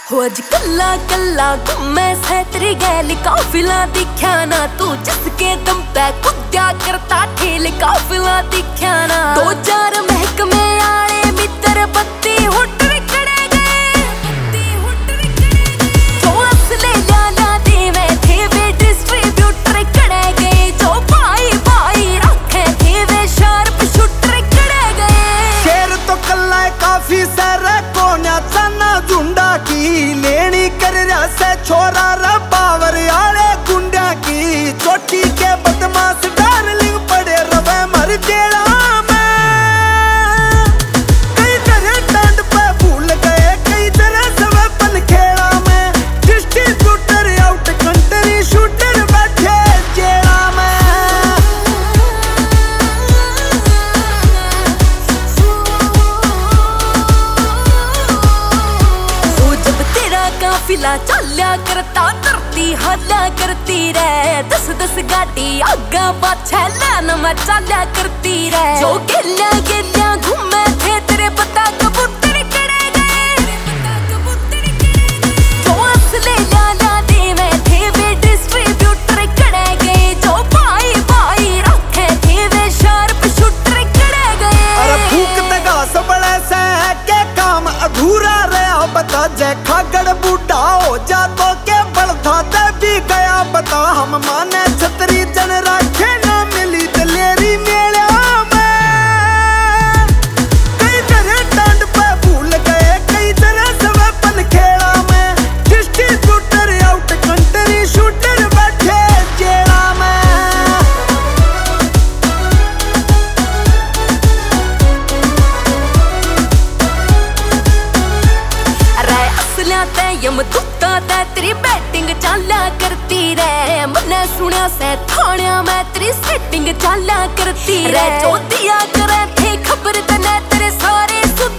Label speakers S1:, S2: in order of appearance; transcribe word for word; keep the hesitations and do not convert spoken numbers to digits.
S1: हो अज कल्ला कल्ला घूमै सै तेरी गैल काफिला दिख्या ना तू जिसके दम पे कुद्या करता ठेल काफिला दिख्या ना दो चार महकमे आले मित्र बत्ती हुट विकड़े गए बत्ती हुट विकड़े गए जो असले जाना देवे थे वे डिस्ट्रीब्यूटर कड़े गए जो भाई भाई रखे थे वे शार्प शूटर कड़े गए
S2: शेर तो कल्ला काफी सारा कोन्या चना झुंडा की लेनी कर रहा से छोरा रा पावर आले गुंडा की चोटी के बदमाश डार्लिंग पड़े रवे मर जेड़ा में कई तरह टांड पे भूल गए कई तरह सब पन खेड़ा में डिस्ट्रीब्यूटर आउट कंट्री शूटर बैठे जेड़ा में
S1: काफिला चल्या करता धरती हल्ला करती रे दस दस गाड़ी आगा पाछे लैन में चल्या करती रे जो गेल्या गेल्या घूमे थे तेरे पता कबूतर कड़े गए जो असले जाना देवे थे वे डिस्ट्रीब्यूटर कड़े गए जो भाई भाई रखे थे वे शार्प शूटर कड़े गए
S2: अरे फूक तगा सबड़े से के काम अधूरा रहा बता जय खागड़ बूढ़ा हो जा तो के बलथा ते भी गया बता हम माने छतरी जन राखे ना मिली दलेरी मेला में कई तरह टांड पे भूल गए कई तरह सब पन खेड़ा में डिस्ट्रीब्यूटर आउट कंट्री शूटर बैठे जेड़ा में
S1: यम दुत्ता ते तेरी बैटिंग चाला करती रे मन्ने सुनिया से थानिया मैं तेरी सेटिंग चाला करती रे जो दिया करे थे खबर तने तेरे सारे